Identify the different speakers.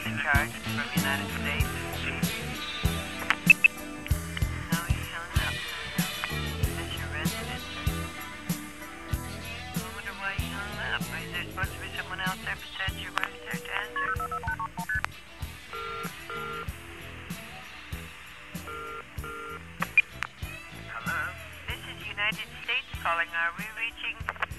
Speaker 1: in charge from the United States. No, he's hung up. Is this your residence? I wonder why he hung up. Is there supposed to be someone else there besides your wife there to answer? Hello? This is United States calling. Are we reaching...